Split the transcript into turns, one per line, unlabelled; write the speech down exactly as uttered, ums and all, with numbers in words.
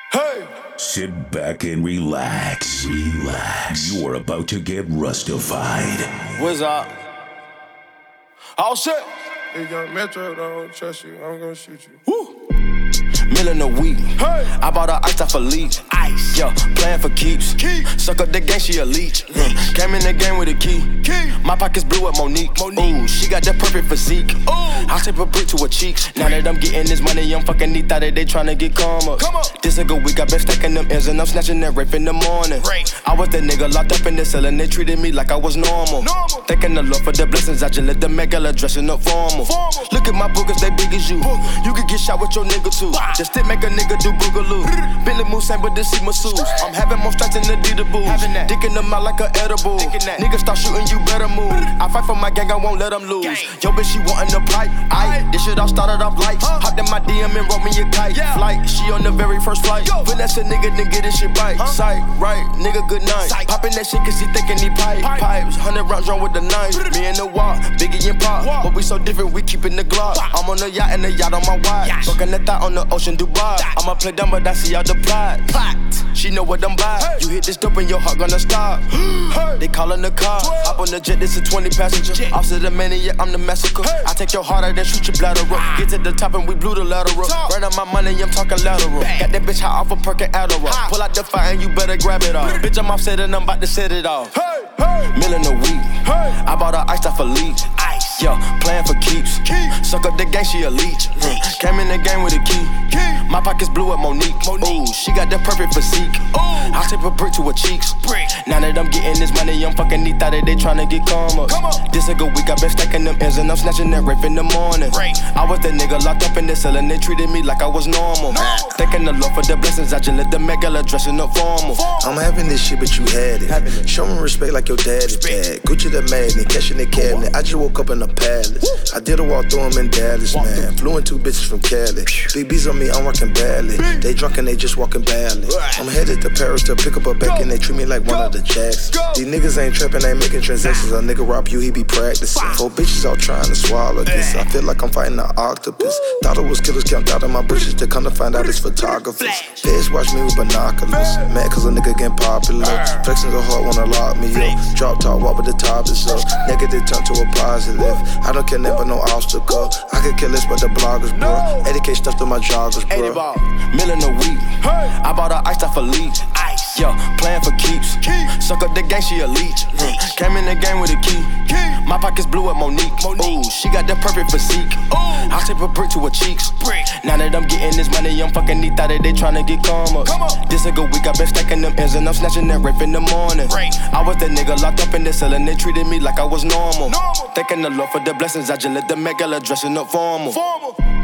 Hey!
Sit back and relax. Relax. You're about to get Rustified.
What's up? All set.
If young Metro don't trust you, I'm gonna shoot you.
Woo! Million a week.
Hey!
I bought her ice off a leak.
Ice.
Yeah, playing for keeps.
Keep.
Suck up the game, she a leech. Mm. Came in the game with a key.
Key.
My pockets blue with Monique.
Monique.
Ooh, she got the perfect physique.
Ooh.
I tape a brick to her cheeks. Now that I'm getting this money, I'm fucking neat that they tryna get calmer.
Come on.
This a good week, I been stacking them ends and I'm snatching that rape in the morning.
Great.
I was the nigga locked up in the cell and they treated me like I was normal.
Normal.
Thanking the Lord for the blessings, I just let the megala dressing up formal.
Formal.
Look at my boogers, they big as you.
Booger.
You could get shot with your nigga too.
Bah.
Just stick make a nigga do boogaloo. Billy Moose same but this see masseuse. I'm having more strikes than the Adidas boots.
Having that.
Dicking them out like a edible.
Thinking that.
Niggas start shooting, you better move. I fight for my gang, I won't let them lose.
Gang.
Yo, bitch, she wantin' the pipe. Aye, this shit all started off lights.
Huh?
Hopped in my D M and wrote me a kite.
Yeah.
Flight, she on the very first flight.
Yo.
Finesse a nigga, then get this shit right.
Huh?
Sight, right, nigga, good night.
Sight.
Poppin' that shit cause he thinking he pipe.
Pipe.
Pipes, hundred rounds drawn with the knife. Me and the walk, Biggie and Pop.
Walk.
But we so different, we keepin' the Glock.
Pop.
I'm on the yacht and the yacht on my watch.
Yacht.
Fucking the thought on the ocean, Dubai.
Yacht.
I'ma play dumb, but I see all the plot.
Plot.
She know what I'm by.
Hey.
You hit this dope and your heart gonna stop.
Hey.
They callin' the car.
twelve.
Hop on the jet, this a twenty passenger.
Jet.
Officer the maniac, I'm the massacre.
Hey.
I take your heart out and shoot your bladder up.
Ah.
Get to the top and we blew the lateral.
Top.
Run out my money, I'm talking lateral.
Bang.
Got that bitch high off a perk and Adderall.
Ah.
Pull out the fire and you better grab it off. Bitch, I'm offset and I'm about to set it off.
Hey! Hey!
Million a week.
Hey!
I bought her ice off a leak.
Ice.
Yeah, playing for keeps.
Keep.
Suck up the game, she a leech.
Leech.
Came in the game with a key.
Key.
My pockets blue with Monique.
Monique.
Ooh, she got the perfect physique.
Ooh.
I tape a brick to her cheeks.
Brick.
Now that I'm getting this money, I'm fucking neat that they tryna get calmer.
Come on.
This a good week, I been stacking them ends and I'm snatching that rape in the morning.
Great.
I was the nigga locked up in the cell and they treated me like I was normal.
Normal.
Thanking the Lord for the blessings, I just let the megala dressing up formal.
Formal.
I'm having this shit, but you had it.
Having it.
Show me respect like your daddy
Respect.
dad. Gucci the magnet, catching the cabinet. I just woke up in a palace. I did a walk through 'em in Dallas,
Walk
man. Flew in two bitches from Cali. Big B's on me, I'm working badly. They drunk and they just walking badly. I'm headed to Paris to pick up a back and they treat me like one of the jacks.
Go.
These niggas ain't trapping, ain't making transactions. A nigga rob you, he be practicing. Four bitches all trying to swallow this. I feel like I'm fighting an octopus. Thought it was killers camped out of my britches to come to find out it's photographers. Feds watch me with binoculars. Mad cause a nigga getting popular. Flexing the heart wanna lock me up. Drop top, walk with the top is up. Negative turn to a positive. I don't care nothing but no obstacle. I could kill this but the bloggers, bro. eighty K stuff to my joggers,
eighty
bro.
ball, million a week.
Hey!
I bought her ice off a leak.
Ice.
Yeah, playing for keeps.
Keep.
Suck up the game, she a leech.
Leech.
Came in the game with a key.
Key.
My pockets blue with Monique.
Monique.
Ooh, she got the perfect physique.
Ooh.
I tape a brick to her cheeks.
Brick.
Now that I'm getting this money, I'm fucking neat that they tryna get calmer.
Come on.
This a good week, I been stacking them ends and I'm snatching that rape in the morning.
Great.
I was the nigga locked up in the cell and they treated me like I was normal.
Normal.
Thanking the Lord for the blessings, I just let the megala dressing up formal.
Formal.